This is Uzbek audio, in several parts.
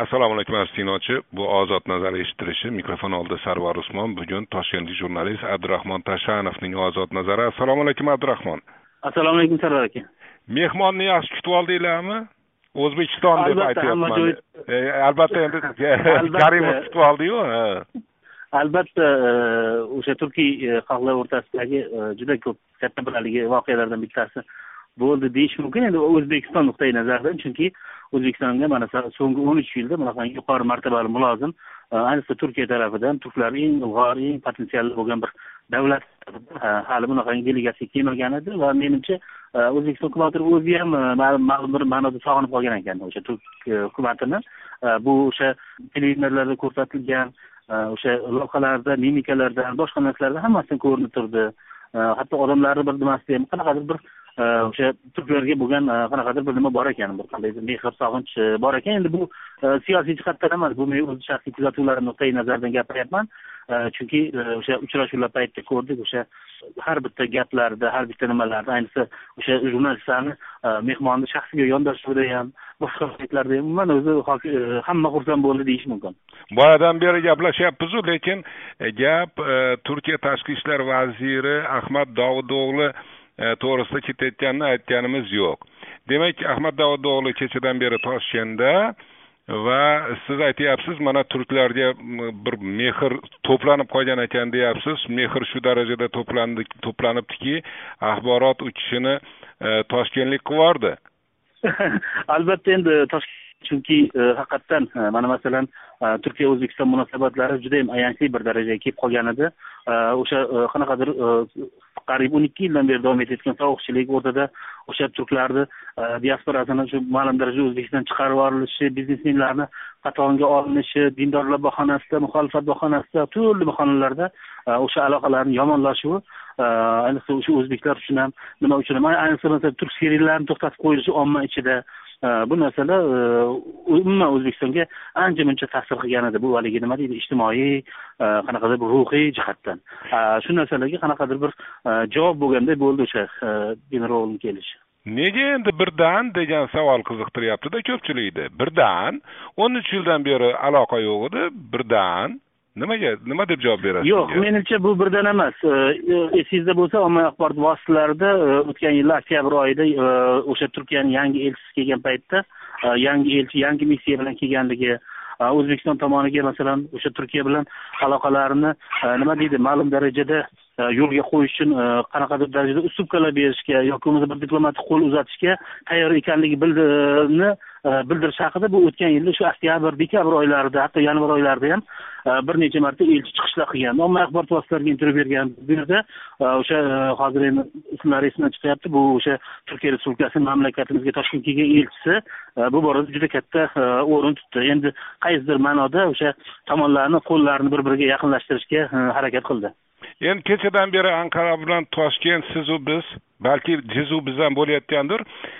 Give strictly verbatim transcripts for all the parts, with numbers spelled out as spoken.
Assalomu alaykum Astinochi. Bu Ozod nazar eshitilishi. Mikrofon oldida Sarvar Usmon. Bugun Toshkentlik jurnalist Abdurahmon Tashanovning Ozod nazari. Assalomu alaykum Abdurahmon. Assalomu alaykum Sarvar aka. Mehmonni yaxshi kutib oldinglarmi? O'zbekiston deb aytyapman. Albatta endi Karimov kutib oldi-yu. Albatta o'sha Turkiy xalqlar o'rtasidagi juda ko'p katta bilaligi voqealardan bittasi bo'ldi deyish mumkin. Endi O'zbekiston nuqtai nazaridan, chunki O'zbekistonga mana so'nggi o'n uch yilda bunaqa yuqori martabali mulozim, ayniqsa Turkiya tarafidan turklar eng ilg'or, eng potensialli bo'lgan bir davlat hali bunaqa delegatsiya kelmagan edi va menimcha O'zbekiston hukumati o'zi ham ma'lum bir ma'noda sog'inib qolgan ekan o'sha turk hukumatini. Bu o'sha televiziyalarda ko'rsatilgan o'sha lavhalarda, mimikalardan, boshqa narsalardan hammasidan ko'rinib turdi. Hatto odamlarni bir nimasida ham qanaqadir bir o'sha turklarga bo'lgan qanaqadir bir nima bor ekan, bir qanday mehr, sog'inch bor ekan. Endi bu siyosiy jihatdan emas, bu men o'z shaxsiy kuzatuvlarim nuqtai nazaridan gapiryapman. Chunki o'sha uchrashuvlar paytida ko'rdik, o'sha har bitta gaplarda, har bitta nimalarda, ayniqsa o'sha jurnalistlarni mehmonni shaxsiga yondashuvida ham, boshqa paytlarda ham umuman o'zi hamma xursand bo'ldi deyish mumkin. Boyadan beri gaplashyapmiz, lekin gap Turkiya tashqi ishlar vaziri Ahmad Davuto'g'li to'g'risida ketayotganini aytganimiz yo'q. Demak, Ahmad Davuto'g'li kechadan beri Toshkentda va siz aytyapsiz, mana turklarga bir mehr to'planib qolgan ekan deyapsiz. Mehr shu darajada to'plandi, to'planibdiki, axborot uchishini Toshkentlik qivordi. Albatta endi Toshkent, chunki haqiqatan mana masalan Turkiya O'zbekiston munosabatlari juda ham ayanchli bir darajaga kelib qolgan edi. O'sha qanaqadir qariyb o'n ikki yildan beri davom etayotgan sovuqchilik o'rtada o'sha turklarni diasporasini shu ma'lum darajada O'zbekistondan chiqarib yorilishi, biznesmenlarni qatonga olinishi, dindorlar bahonasida, muxolifat bahonasida, turli bahonalarda o'sha aloqalarning yomonlashuvi, ayniqsa o'sha o'zbeklar uchun ham nima uchun ham, ayniqsa masalan turk seriallarini to'xtatib qo'yilishi omma ichida bu narsalar umuman O'zbekistonga ancha-muncha ta'sir qilgan edi. Bu haligi nima deydi, ijtimoiy, qanaqadir bir ruhiy jihatdan. Shu narsalarga qanaqadir bir javob bo'lganda bo'ldi o'sha generalning kelishi. Nega endi birdan degan savol qiziqtiryapti-da ko'pchilikni. Birdan o'n uch yildan beri aloqa yo'q edi, birdan nimaga, nima deb javob berasiz? Yo'q, menimcha bu birdan emas. Esingizda bo'lsa, ommaviy axborot vositalarida o'tgan yil oktyabr oyida o'sha Turkiyaning yangi elchisi kelgan paytda, yangi elchi yangi missiya bilan kelganligi, O'zbekiston tomoniga masalan o'sha Turkiya bilan aloqalarini nima deydi, ma'lum darajada yo'lga qo'yish uchun qanaqadir darajada uslublar berishga yoki bo'lmasa bir diplomatik qo'l uzatishga tayyor ekanligi bildirini bildirish haqida bu o'tgan yilda shu oktyabr, dekabr oylarida, hatto yanvar oylarida ham bir necha marta elchi chiqishlar qilgan. Ommaviy axborot vositalariga intervyu bergan. Bu yerda o'sha hozir endi ismlari esimdan chiqyapti. Bu o'sha Turkiya Respublikasining mamlakatimizga Toshkentga kelgan elchisi bu borada juda katta o'rin tutdi. Endi qaysidir ma'noda o'sha tomonlarni qo'llarini bir-biriga yaqinlashtirishga harakat qildi. Endi kechadan beri Anqara bilan Toshkent sizu biz, balki jizu bizdan bo'layotgandir.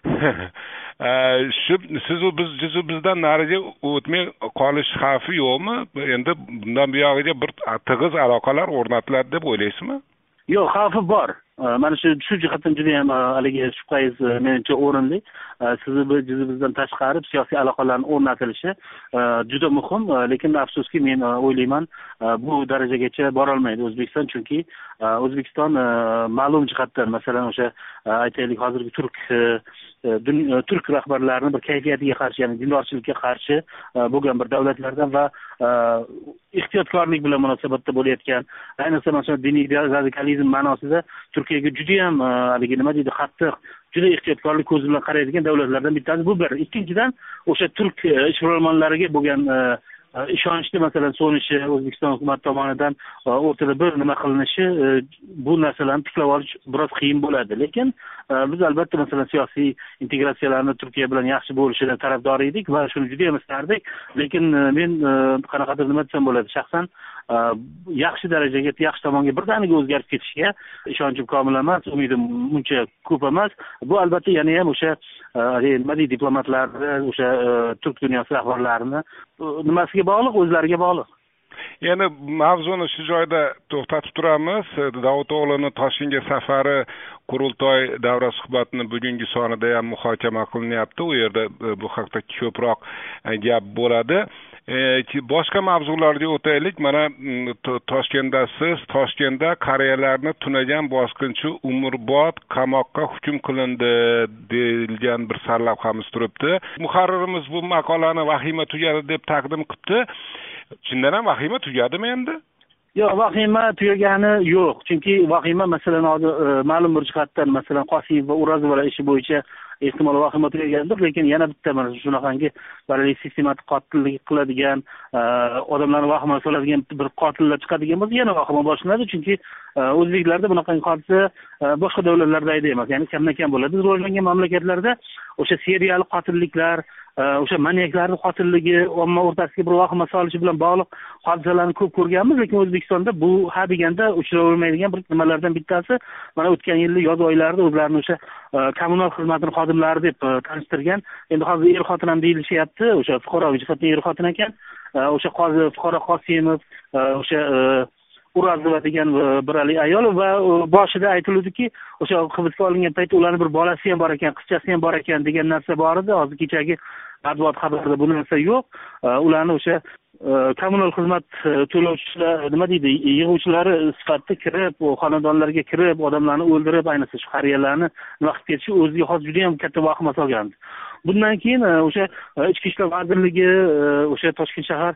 Shu sizu biz jizu bizdan nariga o'tmay qolish xavfi yo'qmi? Endi bundan buyog'iga bir tig'iz aloqalar o'rnatiladi deb o'ylaysizmi? Yo'q, xavfi bor. Mana shu shu jihatdan juda ham haligi shubhangiz menimcha o'rinli. Sizni jizu bizdan tashqari siyosiy aloqalarning o'rnatilishi juda muhim, lekin afsuski men o'ylayman, bu darajagacha bora olmaydi O'zbekiston, chunki O'zbekiston ma'lum jihatdan, masalan o'sha aytaylik hozirgi turk turk rahbarlarining bir kayfiyatiga qarshi, ya'ni dindorchilikka qarshi bo'lgan bir davlatlardan va ehtiyotkorlik bilan munosabatda bo'layotgan, ayniqsa masalan diniy radikalizm ma'nosida Turkiyaga juda ham haligi nima deydi, qattiq, juda ehtiyotkorlik ko'zi bilan qaraydigan davlatlardan bittasi bu bir. Ikkinchidan o'sha turk ishbilarmonlariga bo'lgan ishonchni masalan so'nishi, O'zbekiston hukumati tomonidan o'rtada bir nima qilinishi, bu narsalarni tiklab olish biroz qiyin bo'ladi. Lekin biz albatta masalan siyosiy integratsiyalarni Turkiya bilan yaxshi bo'lishidan tarafdor edik va shuni juda ham istardik. Lekin men qanaqadir nima desam bo'ladi, shaxsan yaxshi darajaga, yaxshi tomonga birdaniga o'zgarib ketishiga ishonchim komil emas, umidim uncha ko'p emas. Bu albatta yana ham o'sha nima deydi, diplomatlarni, o'sha turk dunyosi rahbarlarini nimasiga bog'liq, o'zlariga bog'liq. Endi mavzuni shu joyda to'xtatib turamiz. Davuto'g'lining Toshkentga safari qurultoy davra suhbatini bugungi sonida ham muhokama qilinyapti. U yerda bu haqda ko'proq gap bo'ladi. Boshqa mavzularga o'taylik. Mana Toshkentdasiz. Toshkentda qariyalarni tunagan bosqinchi umrbod qamoqqa hukm qilindi deilgan bir sarlavhamiz turibdi. Muharririmiz bu maqolani vahima tugadi deb taqdim qilibdi. Chindan ham vahima tugadimi endi? Yo'q, vahima tugagani yo'q. Chunki vahima masalan hozir ma'lum bir jihatdan masalan Qosimov va O'rozovalar ishi bo'yicha ehtimol vahima tugagandir, lekin yana bitta mana shunaqangi barli sistematik qotillik qiladigan, odamlarni vahima soladigan bir qotillar chiqadigan bo'lsa, yana vahima boshlanadi. Chunki o'zbeklarda bunaqangi hodisa boshqa davlatlarda emas, ya'ni kamdan-kam bo'ladi. Rivojlangan mamlakatlarda o'sha seriyali qotilliklar, o'sha maniaklarning qotilligi omma o'rtasiga bir vahima solishi bilan bog'liq hodisalarni ko'p ko'rganmiz, lekin O'zbekistonda bu ha deganda uchravermaydigan bir nimalardan bittasi. Mana o'tgan yilning yoz oylarida o'zlarini o'sha kommunal xizmatning xodimlari deb tanishtirgan. Endi hozir er xotin ham deyilishyapti, o'sha fuqaroviy jihatdan er xotin ekan. O'sha qozi fuqaro Qosimov, o'sha O'rozova degan bir ayol va boshida aytiluvdiki, o'sha hibsga olingan paytda ularning bir bolasi ham bor ekan, qizchasi ham bor ekan degan narsa bor edi. Hozir kechagi matbuot xabarida bu narsa yo'q. Ularni o'sha kommunal xizmat to'lovchilar, nima deydi, yig'uvchilari sifatida kirib, xonadonlarga kirib, odamlarni o'ldirib, ayniqsa shu qariyalarni nima qilib ketishi o'ziga xos juda ham katta vahima solgandi. Bundan keyin o'sha Ichki ishlar vazirligi, o'sha Toshkent shahar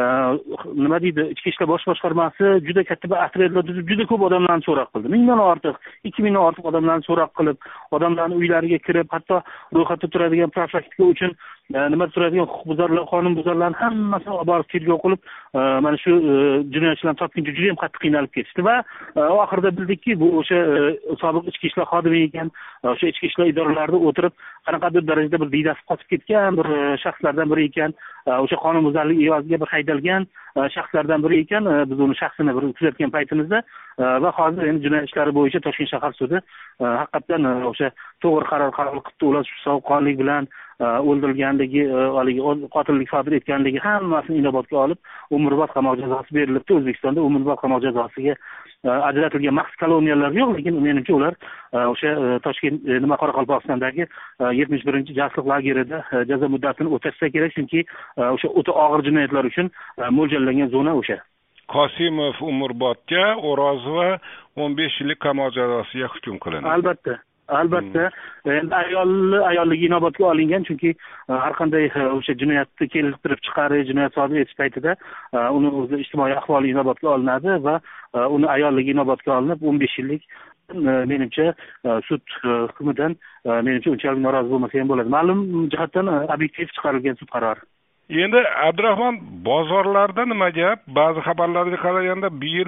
nima deydi, Ichki ishlar bosh boshqarmasi juda katta bir otryadlar tuzib, juda ko'p odamlarni so'roq qildi. Mingdan ortiq, ikki mingdan ortiq odamlarni so'roq qilib, odamlarning uylariga kirib, hatto ro'yxatda turadigan profilaktika uchun nima turadigan huquqbuzarlar, qonunbuzarlarni hammasini olib borib tergov qilib, mana shu jinoyatchilarni topguncha juda ham qattiq qiynalib ketishdi va oxirida bildikki, bu o'sha sobiq ichki ishlar xodimi ekan, o'sha ichki ishlar idoralarida o'tirib, qanaqadir darajada bir diydasi qotib ketgan bir shaxslardan biri ekan, o'sha qonunbuzarlik evaziga bir haydalgan shaxslardan biri ekan. Biz uni shaxsini bir kuzatgan paytimizda va hozir endi jinoyat ishlari bo'yicha Toshkent shahar sudi haqiqatan o'sha to'g'ri qaror qabul qildi. Ular sovuqqonlik bilan o'ldirilganligi, haligi qotillik sodir etganligi hammasini inobatga olib, umrbod qamoq jazosi berilibdi. O'zbekistonda umrbod qamoq jazosiga ajratilgan maxsus koloniyalar yo'q, lekin menimcha ular o'sha Toshkent nima Qoraqalpog'istondagi yetmish birinchi jasliq lagerida jazo muddatini o'tashsa kerak, chunki o'sha o'ta og'ir jinoyatlar uchun mo'ljallangan zona o'sha. Qosimov umrbodga, O'rozova o'n besh yillik qamoq jazosiga hukm qilindi. Albatta. Albatta, endi ayolni ayolligi inobatga olingan, chunki har qanday o'sha jinoyatni keltirib chiqarish, jinoyat sodir etish paytida uni o'zi ijtimoiy ahvoli inobatga olinadi va uni ayolligi inobatga olinib o'n besh yillik menimcha sud hukmidan menimcha unchalik norozi bo'lmasa ham bo'ladi. Ma'lum jihatdan obyektiv chiqarilgan sud qarori. Endi Abdurahmon, bozorlarda nima gap? Ba'zi xabarlarga qaraganda bu yil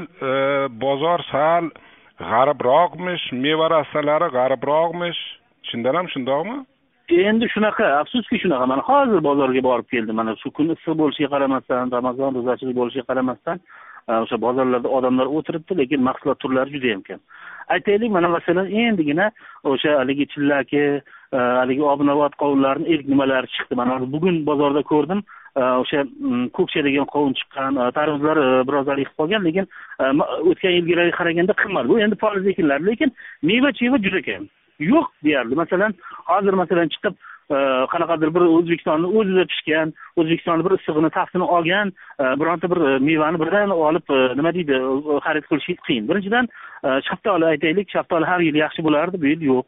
bozor sal g'aribroqmish, meva rastalari g'aribroqmish. Chindan ham shundoqmi? Endi shunaqa, afsuski shunaqa. Mana hozir bozorga borib keldim. Mana shu kun issiq bo'lishiga qaramasdan, Ramazon ro'zachilik bo'lishiga qaramasdan, o'sha bozorlarda odamlar o'tiribdi, lekin mahsulot turlari juda ham kam. Aytaylik, mana masalan endigina o'sha haligi chillaki, haligi obnovat qovunlarning ilk nimalari chiqdi. Mana bugun bozorda ko'rdim. O'sha ko'kcha degan qovun chiqqan, tarvuzlar biroz yig'ib qolgan, lekin o'tgan yilgilarga qaraganda qimmat. Bu endi poliz ekinlar, lekin meva-cheva juda kam. Yo'q deyarli. Masalan, hozir masalan chiqib qanaqadir bir O'zbekistonni o'zida pishgan, O'zbekistonni bir issig'ini, tafsini olgan bironta bir mevani birdan olib nima deydi, xarid qilish qiyin. Birinchidan shaftoli aytaylik, shaftoli har yil yaxshi bo'lardi, bu yil yo'q.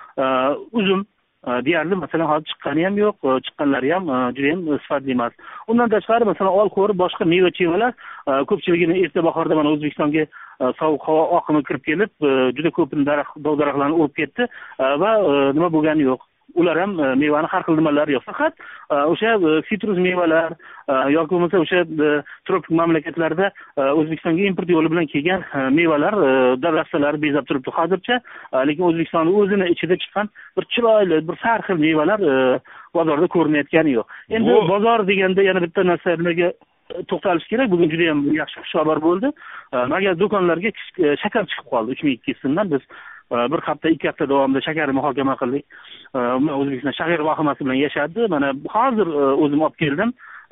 Uzum deyarli masalan hozir chiqqani ham yo'q, chiqqanlari ham juda ham sifatli emas. Undan tashqari masalan olxo'ri boshqa meva-chevalar ko'pchiligini erta bahorda mana O'zbekistonga sovuq havo oqimi kirib kelib, juda ko'p daraxt, dov-daraxtlarni urib ketdi va nima bo'lgani yo'q. Ular ham mevani har xil nimalari yo'q. Faqat o'sha sitrus mevalar yoki bo'lmasa o'sha tropik mamlakatlarda O'zbekistonga import yo'li bilan kelgan mevalar darastalari bezab turibdi hozircha, lekin O'zbekistonning o'zini ichida chiqqan bir chiroyli, bir har xil mevalar bozorda ko'rinayotgani yo'q. Endi bozor deganda yana bitta narsaga to'xtalish kerak. Bugun juda ham yaxshi xushxabar bo'ldi. Magaz do'konlarga shakar chiqib qoldi uch ming ikki so'mdan. Biz bir hafta, ikki hafta davomida shakarni muhokama qildik. O'zbekiston shahar vahimasi bilan yashadi. Mana hozir o'zim olib keldim.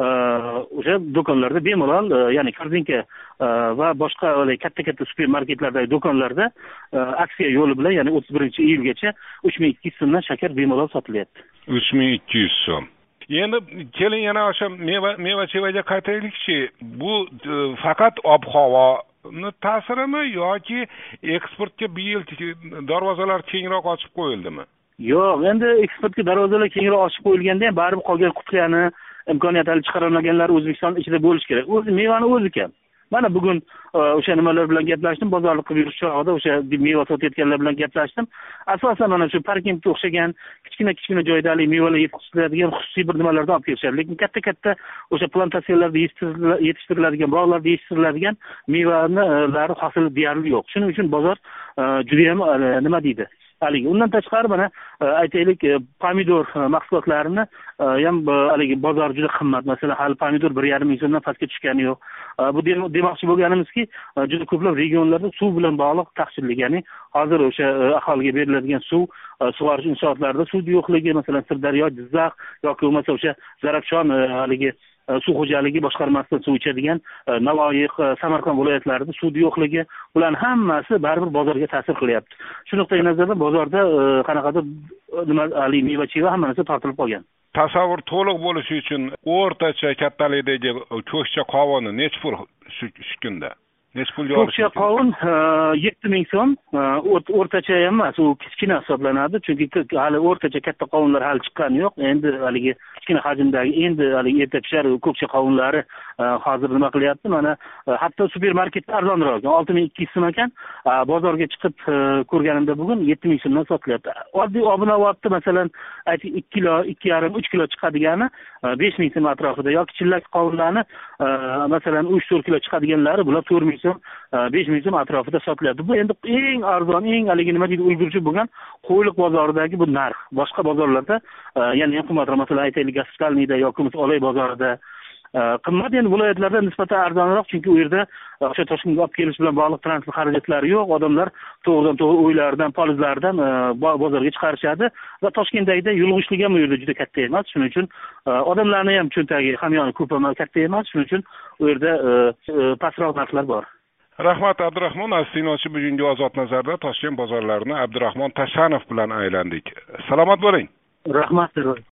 o'sha do'konlarda bemalol, ya'ni korzinka va boshqa katta katta supermarketlardagi do'konlarda aksiya yo'li bilan, ya'ni o'ttiz birinchi iyulgacha uch ming ikki yuz so'mdan shakar bemalol sotilyapti. uch ming ikki yuz so'm. Endi keling yana o'sha meva meva chevaga qaytaylikchi. Bu faqat ob-havoni ta'sirimi yoki eksportga bu yil darvozalar kengroq ochib qo'yildimi? Yo'q, endi eksportga darvozalar kengroq ochib qo'yilganda ham baribir qolgan qutlani imkoniyatli chiqara olmaganlar O'zbekiston ichida bo'lish kerak. O'zi mevani o'zi kam. Mana bugun o'sha nimalar bilan gaplashdim, bozorlik qilib yurish chog'ida o'sha meva sotayotganlar bilan gaplashdim. Asosan mana shu parkingga o'xshagan kichkina-kichkina joydagi mevalar yetishtiriladigan xususiy bir nimalardan olib kelishadi. Lekin katta-katta o'sha plantatsiyalarda yetishtiriladigan, bog'larda yetishtiriladigan mevalar hosili deyarli yo'q. Shuning uchun bozor juda ham nima deydi? Haligi undan tashqari mana aytaylik, pomidor mahsulotlarini ham haligi bozor juda qimmat. Masalan, hali pomidor bir yarim ming so'mdan pastga tushgani yo'q. Bu demoqchi bo'lganimizki, juda ko'plab regionlarda suv bilan bog'liq taqchillik, ya'ni hozir o'sha aholiga beriladigan suv, sug'orish inshootlarida suv yo'qligi, masalan, Sirdaryo, Jizzax yoki bo'lmasa o'sha Zarafshon haligi suv xo'jaligi boshqarmasidan suv ichadigan Navoiy, Samarqand viloyatlarida suv yo'qligi, bularning hammasi baribir bozorga ta'sir qilyapti. Shu nuqtai nazardan bozorda qanaqadir nima ali meva-cheva hamma narsa tortilib qolgan. Tasavvur to'liq bo'lishi uchun o'rtacha kattalikdagi ko'kcha qovuni necha pul shu kunda? Necha pulga olish? Ko'kcha qovun yetti ming so'm, o'rtacha emas, u kichkina hisoblanadi, chunki hali o'rtacha katta qovunlar hali chiqqani yo'q. Endi haligi kichkina hajmdagi, endi haligi erta pishar ko'kcha qovunlari hozir nima qilyapti? Mana hatto supermarketda arzonroq, olti ming ikki yuz so'm ekan. Bozorga chiqib ko'rganimda bugun yetti ming so'mdan sotilyapti. Oddiy obunavotda masalan aytib ikki kilo, ikki yarim, uch kilo chiqadigani besh ming so'm atrofida, yoki chillak qovunlarni masalan uch to'rt kilo chiqadiganlari bular to'rt ming so'm, besh ming so'm atrofida sotilyapti. Bu endi eng arzon, eng haligi nima deydi, ulgurji bo'lgan Qo'yliq bozoridagi bu narx. Boshqa bozorlarda ya'ni ham qimmatroq, masalan aytaylik Gospitalniyda yoki Olay bozorida qimmat, endi viloyatlarda nisbatan arzonroq, chunki u yerda o'sha Toshkentga olib kelish bilan bog'liq transport xarajatlari yo'q. Odamlar to'g'ridan to'g'ri uylaridan, polizlardan bozorga chiqarishadi va Toshkentdagida yulg'ishlik ham u yerda juda katta emas. Shuning uchun odamlarning ham cho'ntagi, hamyoni ko'p emas, katta emas. Shuning uchun u yerda pastroq narxlar bor. Rahmat Abdurahmon Astinochi, bugungi Ozod nazarda Toshkent bozorlarini Abdurahmon Tashanov bilan aylandik. Salomat bo'ling. Rahmat.